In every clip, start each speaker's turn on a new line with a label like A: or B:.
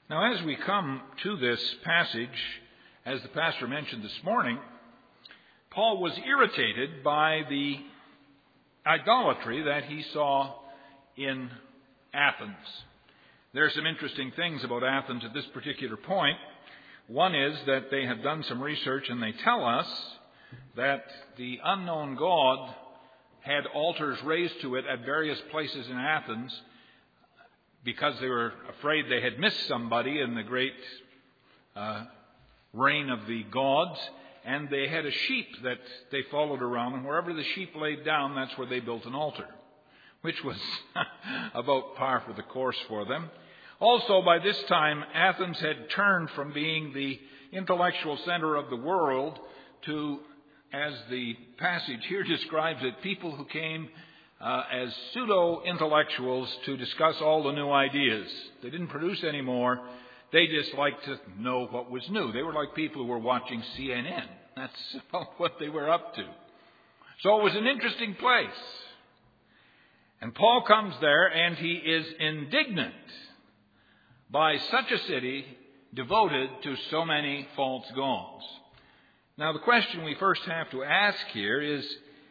A: Now, as we come to this passage, as the pastor mentioned this morning, Paul was irritated by the idolatry that he saw in Athens. There are some interesting things about Athens at this particular point. One is that they have done some research and they tell us that the unknown god had altars raised to it at various places in Athens because they were afraid they had missed somebody in the great reign of the gods, and they had a sheep that they followed around, and wherever the sheep laid down, that's where they built an altar, which was about par for the course for them. Also, by this time, Athens had turned from being the intellectual center of the world to, as the passage here describes it, people who came as pseudo-intellectuals to discuss all the new ideas. They didn't produce any more. They just liked to know what was new. They were like people who were watching CNN. That's what they were up to. So it was an interesting place. And Paul comes there and he is indignant by such a city devoted to so many false gods. Now the question we first have to ask here is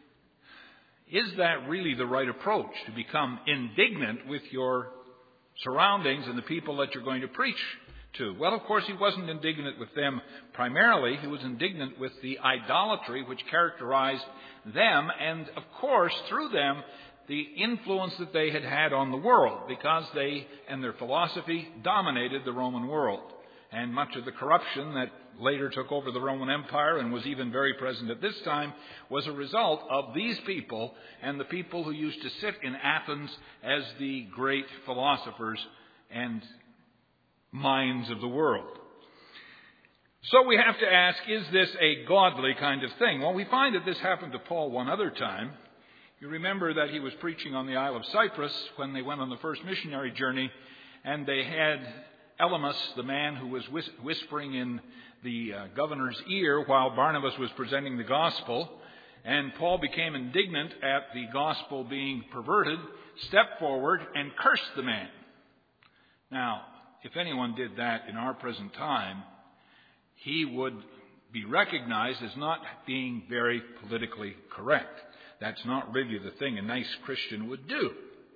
A: that really the right approach, to become indignant with your surroundings and the people that you're going to preach to? Well, of course, he wasn't indignant with them primarily. He was indignant with the idolatry which characterized them, and of course, through them, the influence that they had had on the world, because they and their philosophy dominated the Roman world. And much of the corruption that later took over the Roman Empire and was even very present at this time was a result of these people and the people who used to sit in Athens as the great philosophers and minds of the world. So we have to ask, is this a godly kind of thing? Well, we find that this happened to Paul one other time. You remember that he was preaching on the Isle of Cyprus when they went on the first missionary journey, and they had Elymas, the man who was whispering in the governor's ear while Barnabas was presenting the gospel, and Paul became indignant at the gospel being perverted, stepped forward and cursed the man. Now, if anyone did that in our present time, he would be recognized as not being very politically correct. That's not really the thing a nice Christian would do.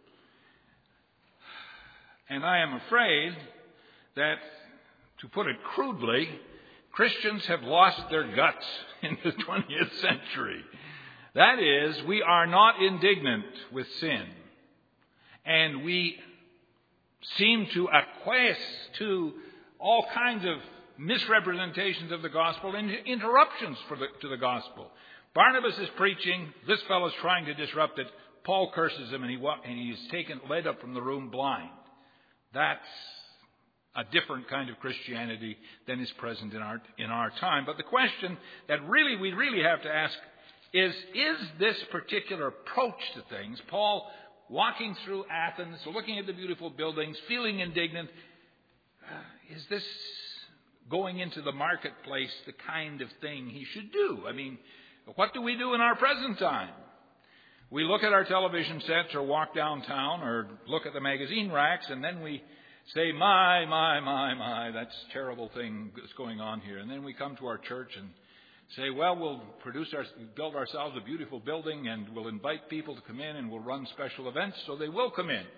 A: And I am afraid that, to put it crudely, Christians have lost their guts in the 20th century. That is, we are not indignant with sin. And we seem to acquiesce to all kinds of misrepresentations of the gospel and interruptions to the gospel. Barnabas is preaching. This fellow's trying to disrupt it. Paul curses him, and he's led up from the room blind. That's a different kind of Christianity than is present in our time. But the question that we really have to ask is this particular approach to things, Paul walking through Athens, looking at the beautiful buildings, feeling indignant, is this going into the marketplace the kind of thing he should do? I mean, what do we do in our present time? We look at our television sets or walk downtown or look at the magazine racks, and then we say, my, that's a terrible thing that's going on here. And then we come to our church and say, well, we'll build ourselves a beautiful building, and we'll invite people to come in, and we'll run special events so they will come in.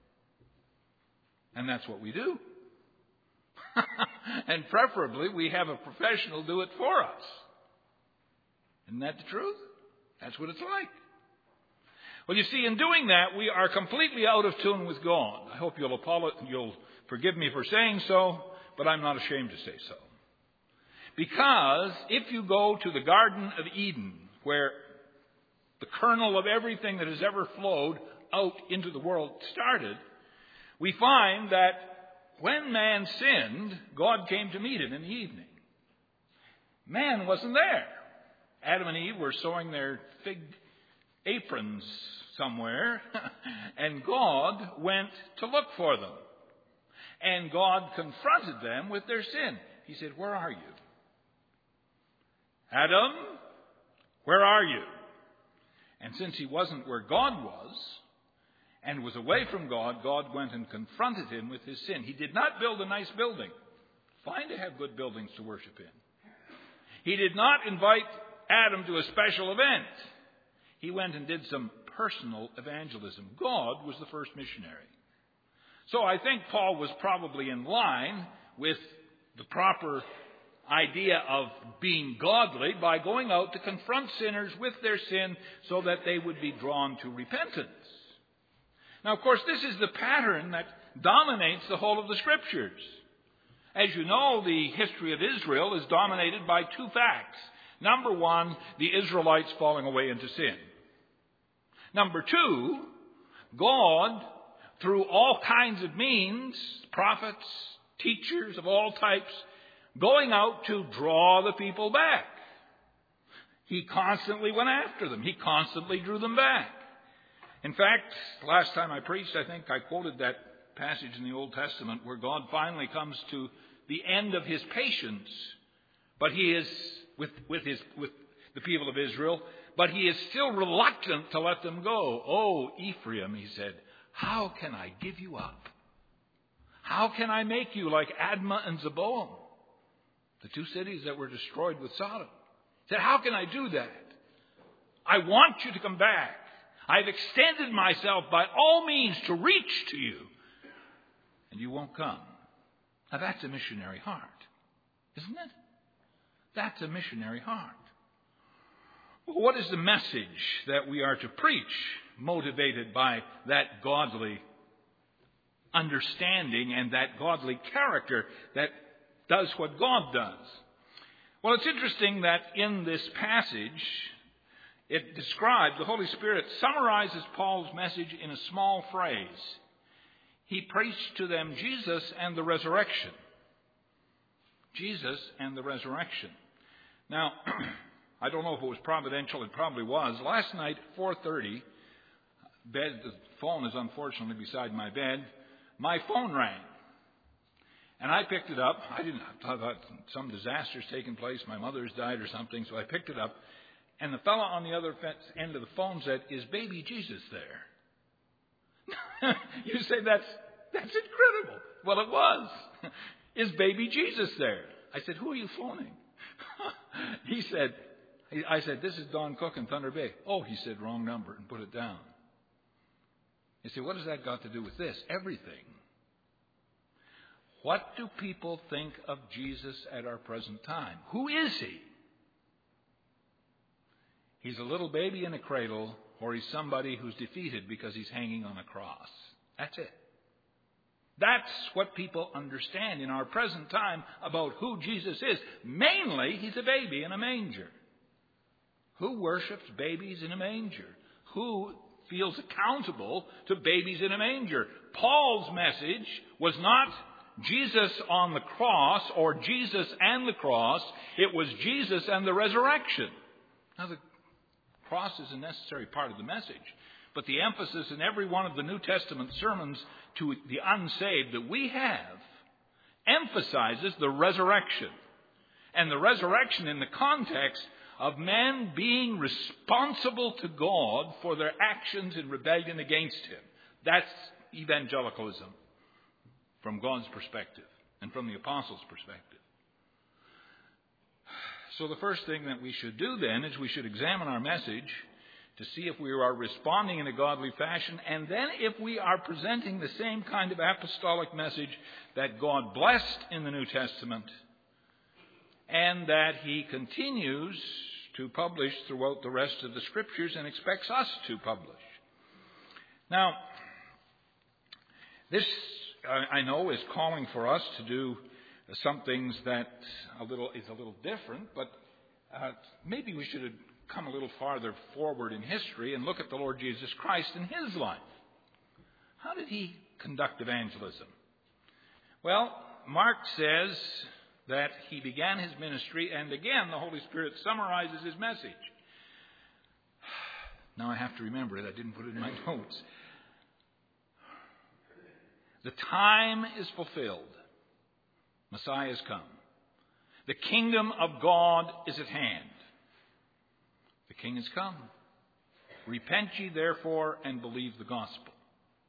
A: And that's what we do. And preferably, we have a professional do it for us. Isn't that the truth? That's what it's like. Well, you see, in doing that, we are completely out of tune with God. I hope you'll forgive me for saying so, but I'm not ashamed to say so. Because if you go to the Garden of Eden, where the kernel of everything that has ever flowed out into the world started, we find that when man sinned, God came to meet him in the evening. Man wasn't there. Adam and Eve were sewing their fig aprons somewhere, and God went to look for them. And God confronted them with their sin. He said, "Where are you? Adam, where are you?" And since he wasn't where God was, and was away from God, God went and confronted him with his sin. He did not build a nice building. Fine to have good buildings to worship in. He did not invite Adam to a special event. He went and did some personal evangelism. God was the first missionary. So I think Paul was probably in line with the proper idea of being godly by going out to confront sinners with their sin so that they would be drawn to repentance. Now, of course, this is the pattern that dominates the whole of the Scriptures. As you know, the history of Israel is dominated by two facts. Number one, the Israelites falling away into sin. Number two, God, through all kinds of means, prophets, teachers of all types, going out to draw the people back. He constantly went after them. He constantly drew them back. In fact, last time I preached, I think I quoted that passage in the Old Testament where God finally comes to the end of his patience, but he is with the people of Israel, but he is still reluctant to let them go. "Oh, Ephraim," he said, "how can I give you up? How can I make you like Admah and Zeboim, the two cities that were destroyed with Sodom?" He said, "How can I do that? I want you to come back. I've extended myself by all means to reach to you, and you won't come." Now that's a missionary heart, isn't it? That's a missionary heart. Well, what is the message that we are to preach, motivated by that godly understanding and that godly character that does what God does? Well, it's interesting that in this passage, it describes, the Holy Spirit summarizes Paul's message in a small phrase. He preached to them Jesus and the resurrection. Jesus and the resurrection. Now, I don't know if it was providential. It probably was. Last night, 4:30, the phone is unfortunately beside my bed. My phone rang. And I picked it up. I thought some disaster's taken place. My mother's died or something. So I picked it up. And the fellow on the other end of the phone said, "Is baby Jesus there?" You say, that's incredible. Well, it was. "Is baby Jesus there?" I said, "Who are you phoning?" I said, "This is Don Cook in Thunder Bay." "Oh," he said, "wrong number," and put it down. You say, what has that got to do with this? Everything. What do people think of Jesus at our present time? Who is he? He's a little baby in a cradle, or he's somebody who's defeated because he's hanging on a cross. That's it. That's what people understand in our present time about who Jesus is. Mainly, he's a baby in a manger. Who worships babies in a manger? Who feels accountable to babies in a manger? Paul's message was not Jesus on the cross or Jesus and the cross. It was Jesus and the resurrection. Now, the cross is a necessary part of the message, but the emphasis in every one of the New Testament sermons to the unsaved that we have emphasizes the resurrection. And the resurrection in the context of men being responsible to God for their actions in rebellion against him. That's evangelicalism from God's perspective and from the apostles' perspective. So the first thing that we should do then is we should examine our message to see if we are responding in a godly fashion, and then if we are presenting the same kind of apostolic message that God blessed in the New Testament and that he continues to publish throughout the rest of the Scriptures and expects us to publish. Now, this, I know, is calling for us to do some things that is a little different, but maybe we should come a little farther forward in history and look at the Lord Jesus Christ in his life. How did he conduct evangelism? Well, Mark says that he began his ministry, and again the Holy Spirit summarizes his message. Now I have to remember it. I didn't put it in my notes. The time is fulfilled. Messiah has come. The kingdom of God is at hand. The king has come. Repent ye therefore and believe the gospel.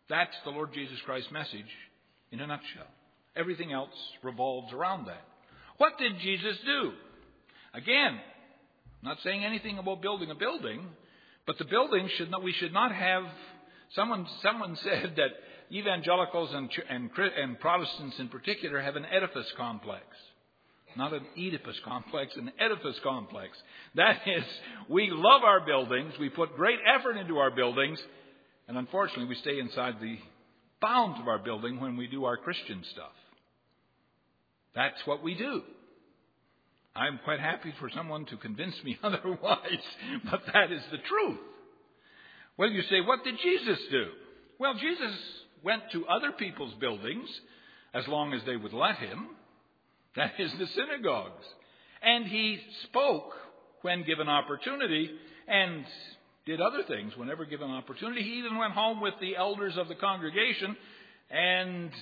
A: That's the Lord Jesus Christ's message in a nutshell. Everything else revolves around that. What did Jesus do? Again, I'm not saying anything about building a building, but the building we should not have. Someone said that evangelicals and Protestants in particular have an edifice complex. Not an Oedipus complex, an edifice complex. That is, we love our buildings, we put great effort into our buildings, and unfortunately we stay inside the bounds of our building when we do our Christian stuff. That's what we do. I'm quite happy for someone to convince me otherwise, but that is the truth. Well, you say, what did Jesus do? Well, Jesus went to other people's buildings as long as they would let him. That is, the synagogues. And he spoke when given opportunity and did other things whenever given opportunity. He even went home with the elders of the congregation, and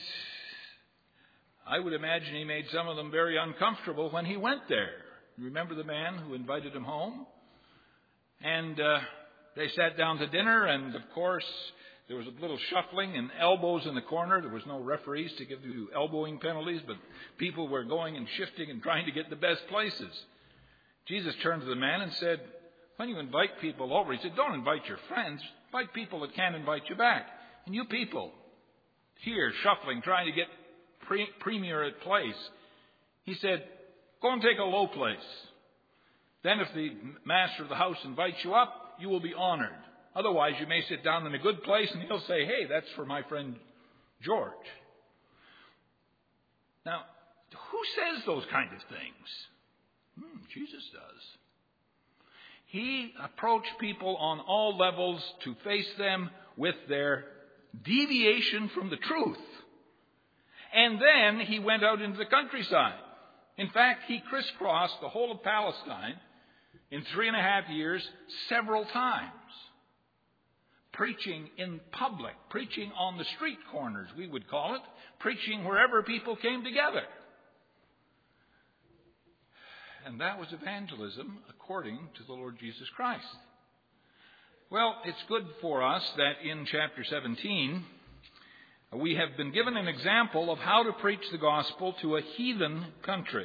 A: I would imagine he made some of them very uncomfortable when he went there. You remember the man who invited him home? And they sat down to dinner, and of course there was a little shuffling and elbows in the corner. There was no referees to give you elbowing penalties, but people were going and shifting and trying to get the best places. Jesus turned to the man and said, when you invite people over, he said, don't invite your friends. Invite people that can't invite you back. And you people here shuffling, trying to get premier at place. He said, go and take a low place. Then if the master of the house invites you up, you will be honored. Otherwise, you may sit down in a good place and he'll say, hey, that's for my friend George. Now, who says those kind of things? Jesus does. He approached people on all levels to face them with their deviation from the truth. And then he went out into the countryside. In fact, he crisscrossed the whole of Palestine in 3.5 years several times. Preaching in public, preaching on the street corners, we would call it, preaching wherever people came together. And that was evangelism according to the Lord Jesus Christ. Well, it's good for us that in chapter 17, we have been given an example of how to preach the gospel to a heathen country.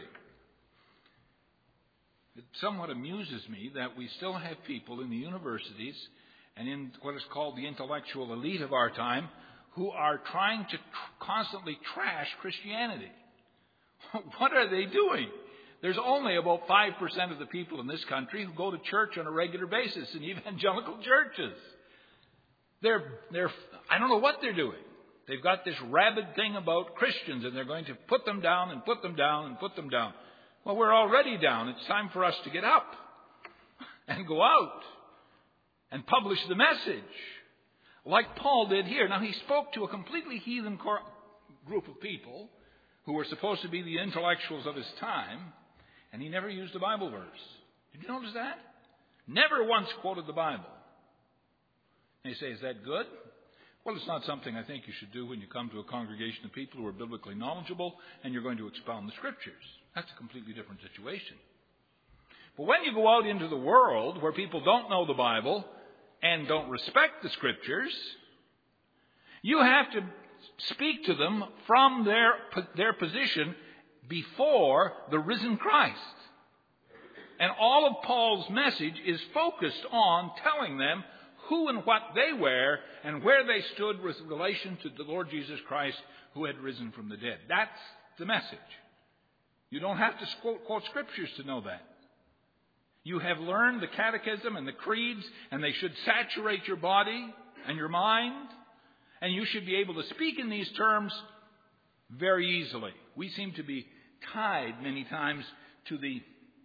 A: It somewhat amuses me that we still have people in the universities and in what is called the intellectual elite of our time who are trying to constantly trash Christianity. What are they doing? There's only about 5% of the people in this country who go to church on a regular basis in evangelical churches. I don't know what they're doing. They've got this rabid thing about Christians, and they're going to put them down and put them down and put them down. Well, we're already down. It's time for us to get up and go out and publish the message like Paul did here. Now, he spoke to a completely heathen group of people who were supposed to be the intellectuals of his time, and he never used a Bible verse. Did you notice that? Never once quoted the Bible. And you say, is that good? Well, it's not something I think you should do when you come to a congregation of people who are biblically knowledgeable and you're going to expound the Scriptures. That's a completely different situation. But when you go out into the world where people don't know the Bible and don't respect the Scriptures, you have to speak to them from their position before the risen Christ. And all of Paul's message is focused on telling them who and what they were and where they stood with relation to the Lord Jesus Christ who had risen from the dead. That's the message. You don't have to quote Scriptures to know that. You have learned the catechism and the creeds, and they should saturate your body and your mind, and you should be able to speak in these terms very easily. We seem to be tied many times to the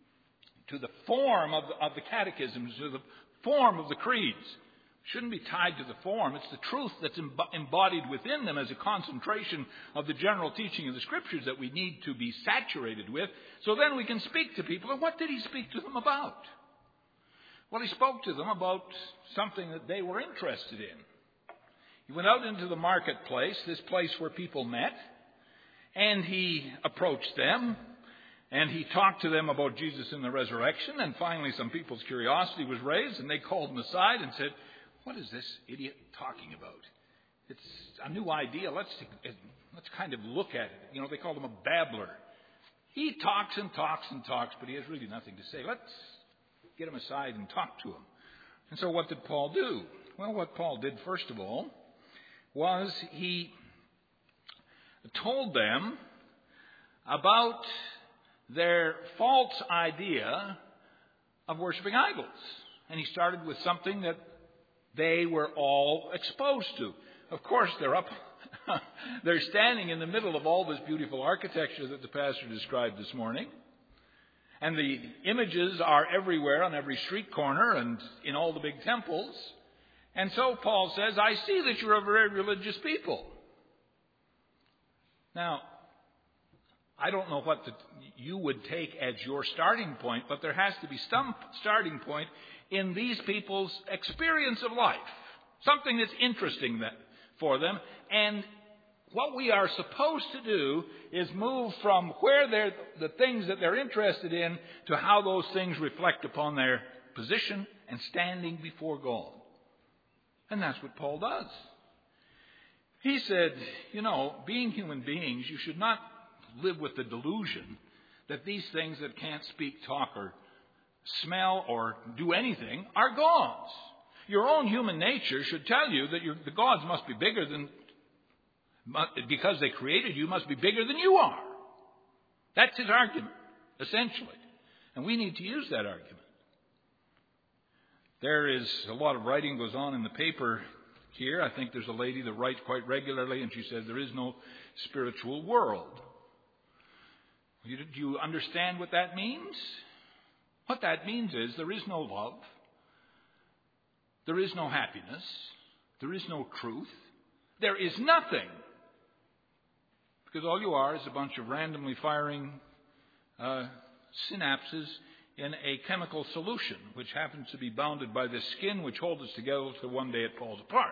A: form of the catechisms, to the form of the creeds. Shouldn't be tied to the form. It's the truth that's embodied within them as a concentration of the general teaching of the Scriptures that we need to be saturated with. So then we can speak to people. And what did he speak to them about? Well, he spoke to them about something that they were interested in. He went out into the marketplace, this place where people met, and he approached them, and he talked to them about Jesus and the resurrection, and finally some people's curiosity was raised, and they called him aside and said, what is this idiot talking about? It's a new idea. Let's kind of look at it. They call him a babbler. He talks and talks and talks, but he has really nothing to say. Let's get him aside and talk to him. And so what did Paul do? Well, what Paul did, first of all, was he told them about their false idea of worshiping idols. And he started with something that they were all exposed to. Of course, they're standing in the middle of all this beautiful architecture that the pastor described this morning. And the images are everywhere on every street corner and in all the big temples. And so Paul says, I see that you're a very religious people. Now, I don't know what you would take as your starting point, but there has to be some starting point in these people's experience of life. Something that's interesting for them. And what we are supposed to do is move from where the things that they're interested in to how those things reflect upon their position and standing before God. And that's what Paul does. He said, being human beings, you should not live with the delusion that these things that can't speak, talk, or smell, or do anything are gods. Your own human nature should tell you that the gods must be bigger than, because they created you, must be bigger than you are. That's his argument, essentially. And we need to use that argument. There is a lot of writing goes on in the paper here. I think there's a lady that writes quite regularly, and she says there is no spiritual world. Do you understand what that means? What that means is there is no love. There is no happiness. There is no truth. There is nothing. Because all you are is a bunch of randomly firing synapses in a chemical solution, which happens to be bounded by the skin which holds us together till one day it falls apart.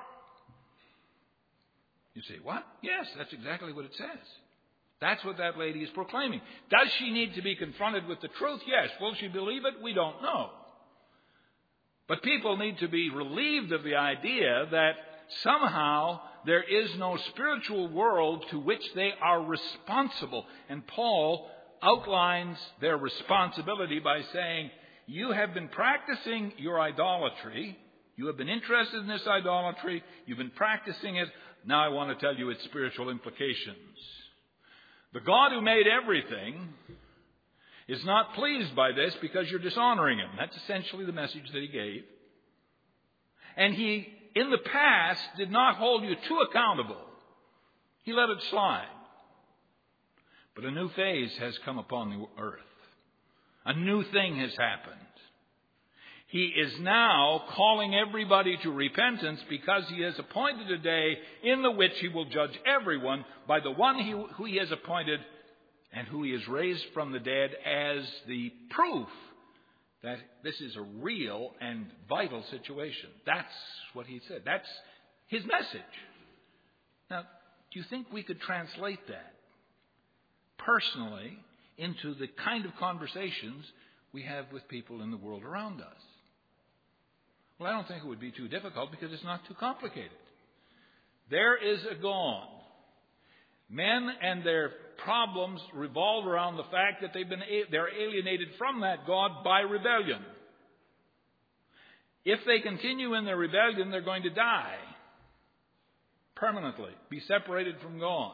A: You say, what? Yes, that's exactly what it says. That's what that lady is proclaiming. Does she need to be confronted with the truth? Yes. Will she believe it? We don't know. But people need to be relieved of the idea that somehow there is no spiritual world to which they are responsible. And Paul outlines their responsibility by saying, you have been practicing your idolatry. You have been interested in this idolatry. You've been practicing it. Now I want to tell you its spiritual implications. The God who made everything is not pleased by this because you're dishonoring him. That's essentially the message that he gave. And he, in the past, did not hold you too accountable. He let it slide. But a new phase has come upon the earth. A new thing has happened. He is now calling everybody to repentance because he has appointed a day in the which he will judge everyone by the one who he has appointed and who he has raised from the dead as the proof that this is a real and vital situation. That's what he said. That's his message. Now, do you think we could translate that personally into the kind of conversations we have with people in the world around us? Well, I don't think it would be too difficult because it's not too complicated. There is a God. Men and their problems revolve around the fact that they're alienated from that God by rebellion. If they continue in their rebellion, they're going to die permanently, be separated from God.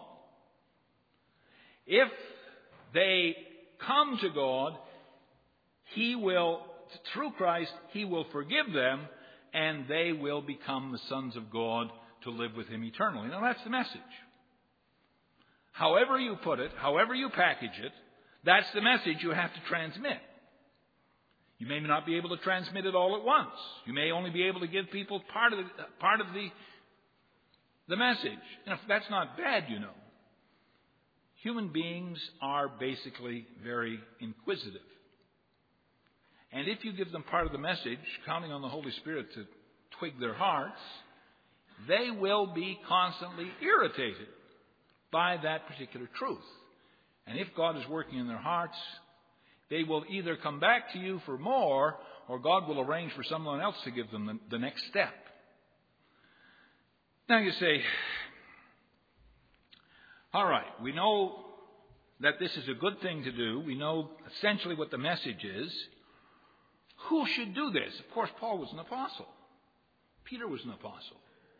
A: If they come to God, he will, through Christ, he will forgive them, and they will become the sons of God to live with him eternally. Now, that's the message. However you put it, however you package it, that's the message you have to transmit. You may not be able to transmit it all at once. You may only be able to give people part of the message. And that's not bad, you know. Human beings are basically very inquisitive. And if you give them part of the message, counting on the Holy Spirit to twig their hearts, they will be constantly irritated by that particular truth. And if God is working in their hearts, they will either come back to you for more, or God will arrange for someone else to give them the next step. Now you say, all right, we know that this is a good thing to do. We know essentially what the message is. Who should do this? Of course, Paul was an apostle. Peter was an apostle.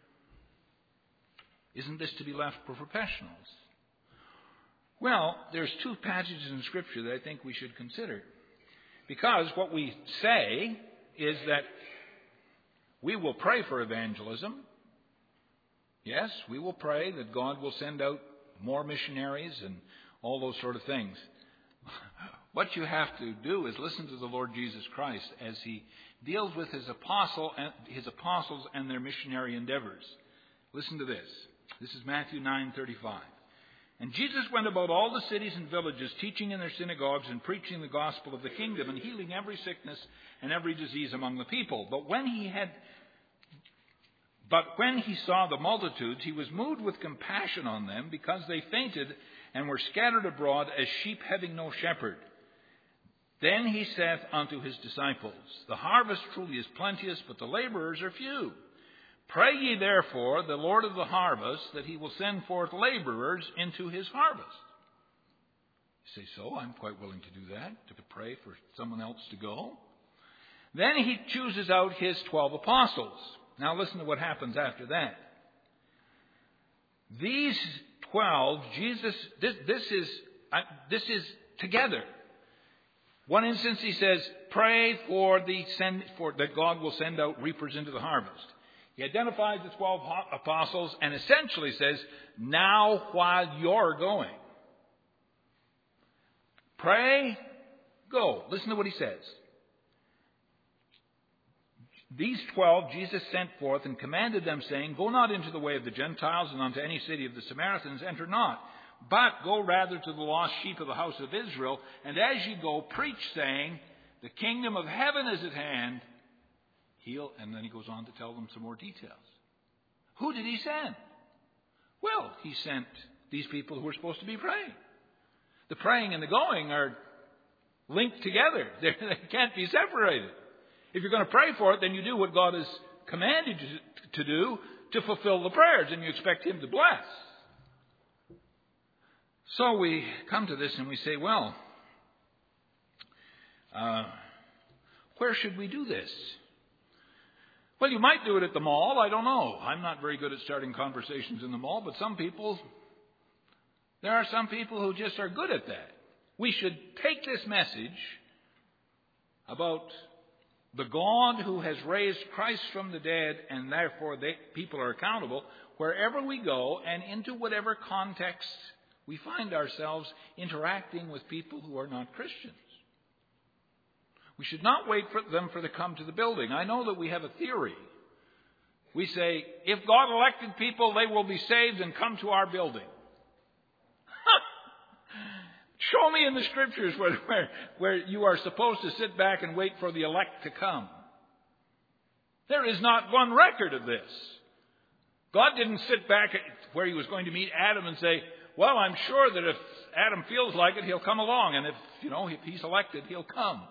A: Isn't this to be left for professionals? Well, there's two passages in Scripture that I think we should consider. Because what we say is that we will pray for evangelism. Yes, we will pray that God will send out more missionaries and all those sort of things. What you have to do is listen to the Lord Jesus Christ as he deals with his apostles and their missionary endeavors. Listen to this. This is Matthew 9:35. And Jesus went about all the cities and villages, teaching in their synagogues and preaching the gospel of the kingdom and healing every sickness and every disease among the people. But when he saw the multitudes, he was moved with compassion on them, because they fainted and were scattered abroad as sheep having no shepherd. Then he saith unto his disciples, The harvest truly is plenteous, but the laborers are few. Pray ye therefore the Lord of the harvest, that he will send forth laborers into his harvest. You say, so I'm quite willing to do that, to pray for someone else to go. Then he chooses out his 12 apostles. Now listen to what happens after that. These 12, Jesus, this is together. One instance he says, pray that God will send out reapers into the harvest. He identifies the 12 apostles and essentially says, now while you're going, pray, go. Listen to what he says. These 12 Jesus sent forth and commanded them, saying, Go not into the way of the Gentiles, and unto any city of the Samaritans enter not, but go rather to the lost sheep of the house of Israel. And as ye go, preach, saying, The kingdom of heaven is at hand. And then he goes on to tell them some more details. Who did he send? Well, he sent these people who were supposed to be praying. The praying and the going are linked together. They can't be separated. If you're going to pray for it, then you do what God has commanded you to do to fulfill the prayers, and you expect him to bless. So we come to this and we say, well, where should we do this? Well, you might do it at the mall. I don't know. I'm not very good at starting conversations in the mall, but there are some people who just are good at that. We should take this message about the God who has raised Christ from the dead, and therefore people are accountable, wherever we go and into whatever context we find ourselves interacting with people who are not Christians. We should not wait for them to come to the building. I know that we have a theory. We say, if God elected people, they will be saved and come to our building. Show me in the Scriptures where you are supposed to sit back and wait for the elect to come. There is not one record of this. God didn't sit back where he was going to meet Adam and say, well, I'm sure that if Adam feels like it, he'll come along. And if he's elected, he'll come.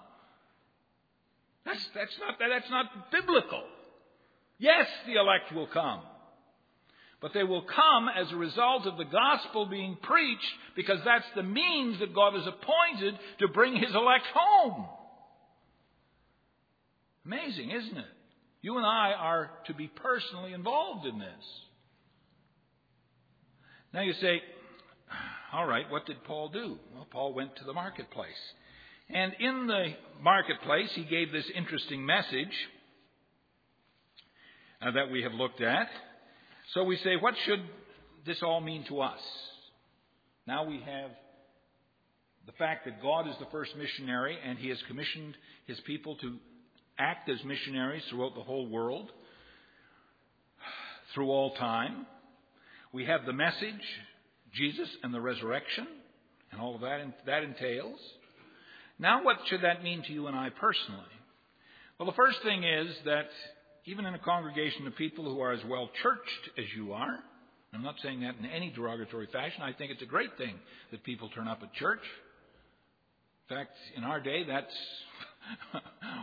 A: That's not biblical. Yes, the elect will come. But they will come as a result of the gospel being preached, because that's the means that God has appointed to bring his elect home. Amazing, isn't it? You and I are to be personally involved in this. Now you say, all right, what did Paul do? Well, Paul went to the marketplace. And in the marketplace, he gave this interesting message that we have looked at. So we say, what should this all mean to us? Now we have the fact that God is the first missionary, and he has commissioned his people to act as missionaries throughout the whole world, through all time. We have the message, Jesus and the resurrection, and all of that entails. Now what should that mean to you and I personally? Well, the first thing is that even in a congregation of people who are as well churched as you are, I'm not saying that in any derogatory fashion. I think it's a great thing that people turn up at church. In fact, in our day, that's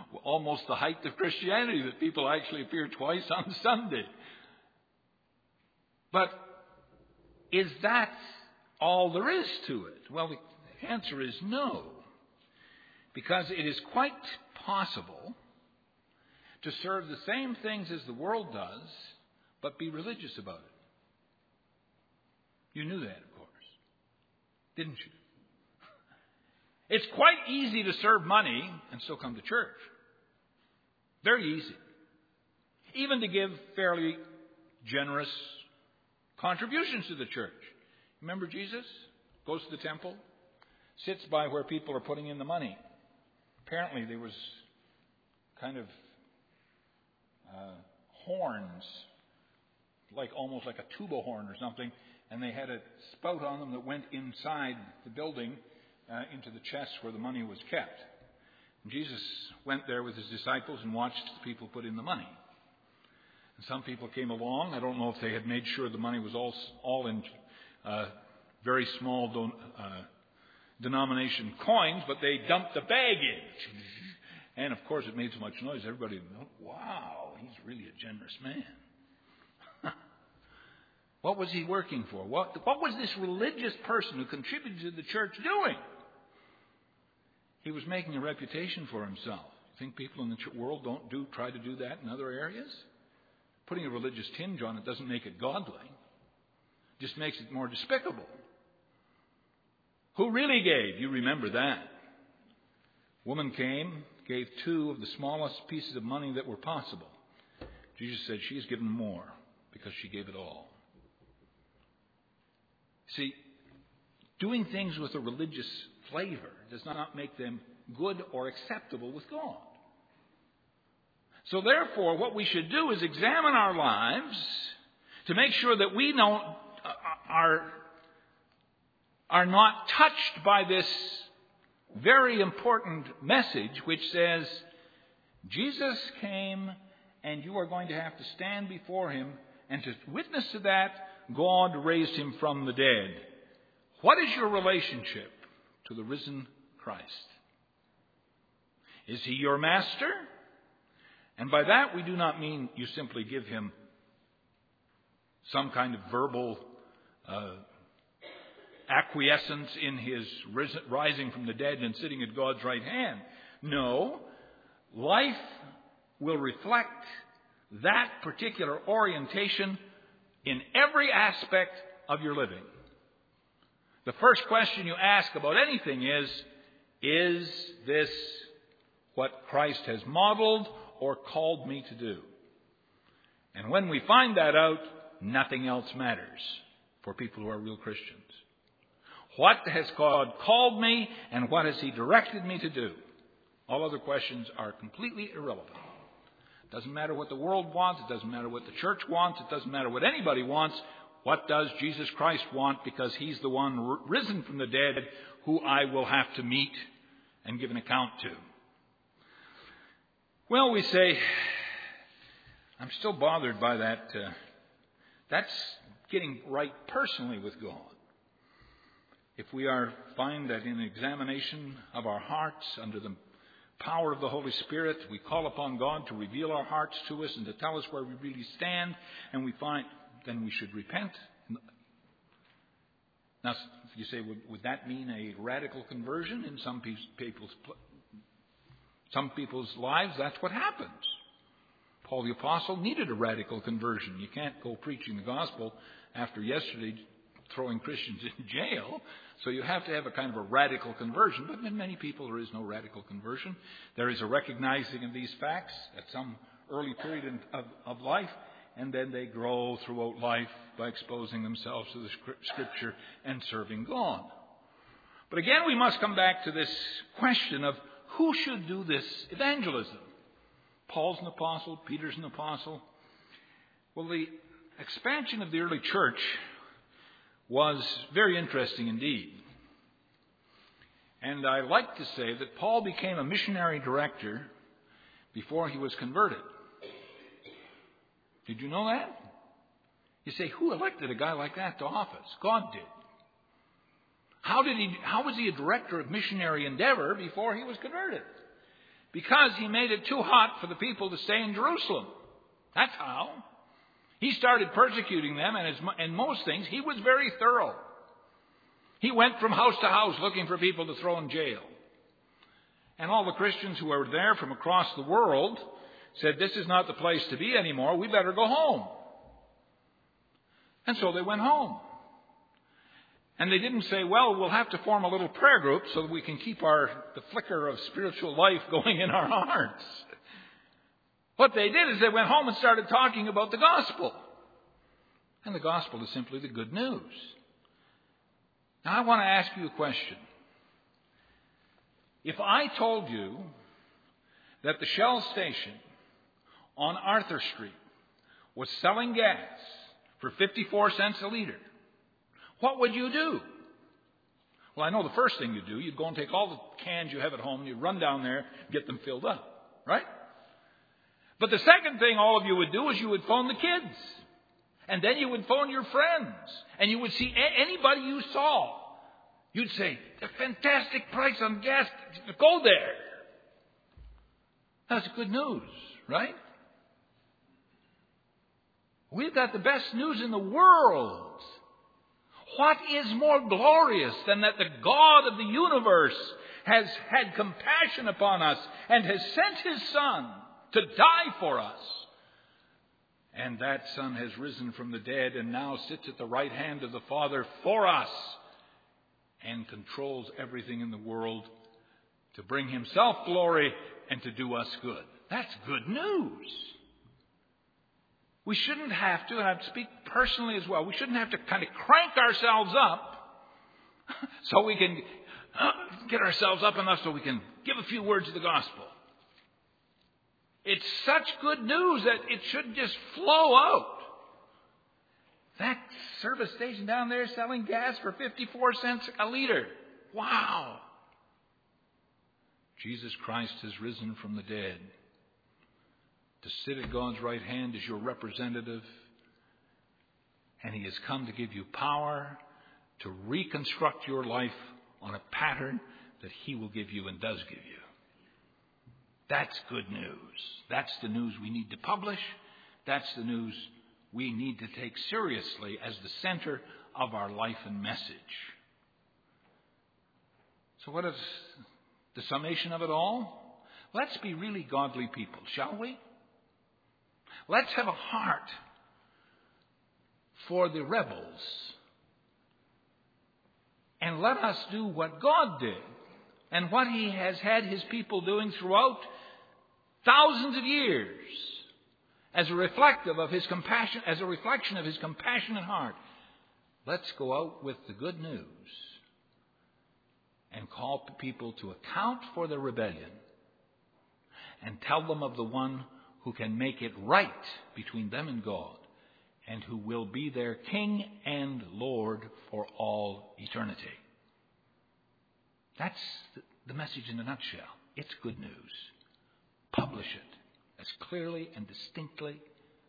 A: almost the height of Christianity, that people actually appear twice on Sunday. But is that all there is to it? Well, the answer is no. Because it is quite possible to serve the same things as the world does, but be religious about it. You knew that, of course, didn't you? It's quite easy to serve money and still come to church. Very easy. Even to give fairly generous contributions to the church. Remember Jesus? Goes to the temple, sits by where people are putting in the money. Apparently there was kind of horns, almost like a tuba horn or something, and they had a spout on them that went inside the building into the chest where the money was kept. And Jesus went there with his disciples and watched the people put in the money. And some people came along. I don't know if they had made sure the money was all in very small denomination coins, but they dumped the bag in. And of course it made so much noise, everybody went, wow, he's really a generous man. What was he working for? What was this religious person who contributed to the church doing? He was making a reputation for himself. You think people in the world don't try to do that in other areas? Putting a religious tinge on it doesn't make it godly. It just makes it more despicable. Who really gave? You remember that. Woman came, gave 2 of the smallest pieces of money that were possible. Jesus said she's given more because she gave it all. See, doing things with a religious flavor does not make them good or acceptable with God. So therefore, what we should do is examine our lives to make sure that we are not touched by this very important message which says, Jesus came and you are going to have to stand before him, and to witness to that, God raised him from the dead. What is your relationship to the risen Christ? Is he your master? And by that we do not mean you simply give him some kind of verbal acquiescence in his rising from the dead and sitting at God's right hand. No, life will reflect that particular orientation in every aspect of your living. The first question you ask about anything is this what Christ has modeled or called me to do? And when we find that out, nothing else matters for people who are real Christians. What has God called me and what has he directed me to do? All other questions are completely irrelevant. It doesn't matter what the world wants. It doesn't matter what the church wants. It doesn't matter what anybody wants. What does Jesus Christ want? Because he's the one risen from the dead who I will have to meet and give an account to. Well, we say, I'm still bothered by that. That's getting right personally with God. If we find that in examination of our hearts under the power of the Holy Spirit, we call upon God to reveal our hearts to us and to tell us where we really stand, and we find, then we should repent. Now, you say, would that mean a radical conversion in some people's lives? That's what happens. Paul the Apostle needed a radical conversion. You can't go preaching the gospel after yesterday throwing Christians in jail. So you have to have a kind of a radical conversion. But in many people there is no radical conversion. There is a recognizing of these facts at some early period of life, and then they grow throughout life by exposing themselves to the Scripture and serving God. But again, we must come back to this question of who should do this evangelism. Paul's an apostle, Peter's an apostle. Well, the expansion of the early church was very interesting indeed. And I like to say that Paul became a missionary director before he was converted. Did you know that? You say, who elected a guy like that to office? God did. How was he a director of missionary endeavor before he was converted? Because he made it too hot for the people to stay in Jerusalem. That's how. He started persecuting them, and in most things, he was very thorough. He went from house to house looking for people to throw in jail. And all the Christians who were there from across the world said, this is not the place to be anymore. We better go home. And so they went home. And they didn't say, well, we'll have to form a little prayer group so that we can keep the flicker of spiritual life going in our hearts. What they did is they went home and started talking about the gospel. And the gospel is simply the good news. Now I want to ask you a question. If I told you that the Shell station on Arthur Street was selling gas for 54 cents a liter, what would you do? Well, I know the first thing you'd do, you'd go and take all the cans you have at home and you'd run down there and get them filled up, right? But the second thing all of you would do is you would phone the kids. And then you would phone your friends. And you would see anybody you saw. You'd say, the fantastic price on gas, go there. That's good news, right? We've got the best news in the world. What is more glorious than that the God of the universe has had compassion upon us and has sent His Son to die for us? And that Son has risen from the dead and now sits at the right hand of the Father for us and controls everything in the world to bring Himself glory and to do us good. That's good news. We shouldn't have to, and I speak personally as well, we shouldn't have to kind of crank ourselves up so we can get ourselves up enough so we can give a few words of the gospel. It's such good news that it should just flow out. That service station down there selling gas for 54 cents a liter. Wow. Jesus Christ has risen from the dead to sit at God's right hand as your representative. And He has come to give you power to reconstruct your life on a pattern that He will give you and does give you. That's good news. That's the news we need to publish. That's the news we need to take seriously as the center of our life and message. So what is the summation of it all? Let's be really godly people, shall we? Let's have a heart for the rebels. And let us do what God did and what He has had His people doing throughout thousands of years as a reflection of His compassionate heart. Let's go out with the good news and call people to account for their rebellion and tell them of the one who can make it right between them and God and who will be their King and Lord for all eternity. That's the message in a nutshell. It's good news. Publish it as clearly and distinctly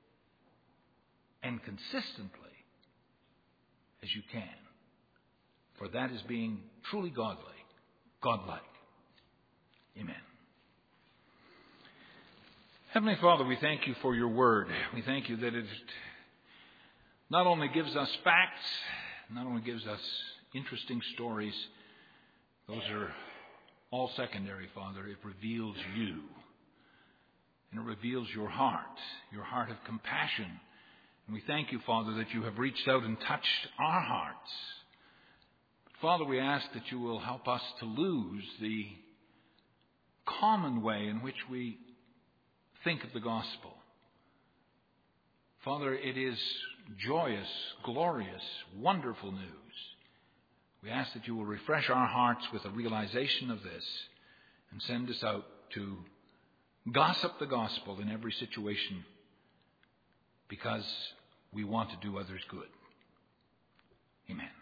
A: and consistently as you can. For that is being truly godly, godlike. Amen. Heavenly Father, we thank You for Your word. We thank You that it not only gives us facts, not only gives us interesting stories, those are all secondary, Father. It reveals You. And it reveals Your heart of compassion. And we thank You, Father, that You have reached out and touched our hearts. But Father, we ask that You will help us to lose the common way in which we think of the gospel. Father, it is joyous, glorious, wonderful news. We ask that You will refresh our hearts with a realization of this and send us out to gossip the gospel in every situation because we want to do others good. Amen.